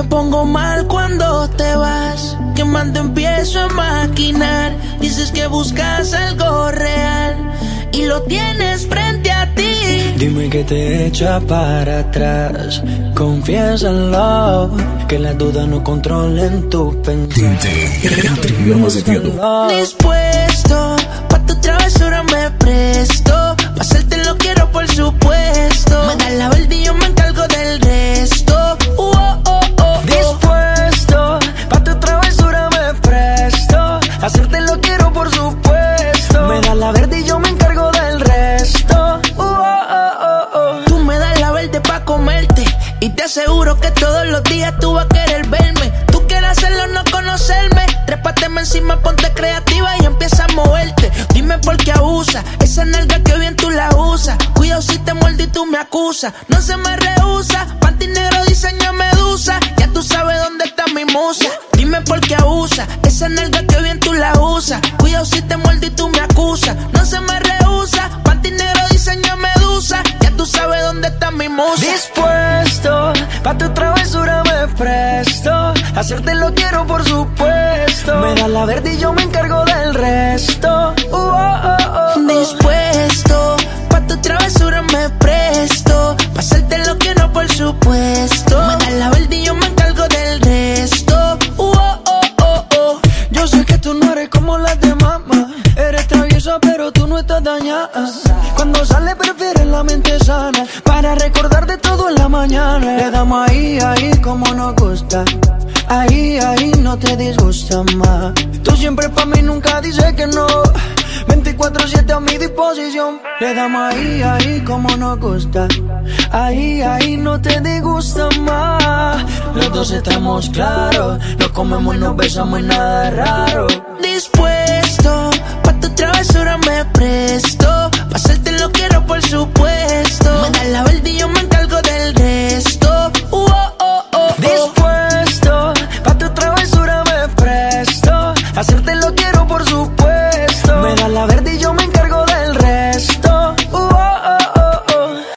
me pongo mal cuando te vas, quemando empiezo a maquinar. Dices que buscas algo real y lo tienes frente a ti. Dime que te echa para atrás, confiésalo, que las dudas no controlen tu pensamiento. Dispuesto, pa' tu travesura me presto, pa' hacerte lo quiero por supuesto. Me das la verde y yo me encargo del resto. Dispuesto, pa' tu travesura me presto, hacerte lo quiero por supuesto. Me das la verde y yo me encargo del resto. Tú me das la verde pa' comerte y te aseguro que todos los días tú vas a querer verme. Tú quieres hacerlo, no conocerme. Trépateme encima, ponte creativa y empieza a moverte. Dime por qué abusa, esa nalga que bien tú la usas. Cuidado si te muerde y tú me acusas. No se me rehúsa, panty negro diseño medusa. Ya tú sabes dónde está mi musa. Dime por qué abusa, esa nalga que bien tú la usas. Cuidado si te muerde y tú me acusas. No se me rehúsa, panty negro diseño medusa. Ya tú sabes dónde está mi musa. Dispuesto, pa' tu travesura me presto, hacerte lo quiero por supuesto. Me das la verde y yo me encargo del resto. Dispuesto, pa' tu travesura me presto, pa' hacerte lo quiero por supuesto. Me das la verde y yo me encargo del resto. Yo sé que tú no eres como las demás, eres traviesa pero tú no estás dañada. Cuando sale prefieres la mente sana, para recordar de todo en la mañana. Le damos ahí, ahí como nos gusta, ahí, ahí no te disgusta más. Tú siempre pa' mí, nunca dices que no, 24/7 a mi disposición. Le damos ahí, ahí como nos gusta, ahí, ahí no te disgusta más. Los dos estamos claros, nos comemos y nos besamos y nada raro. Dispuesto, pa' tu travesura me presto,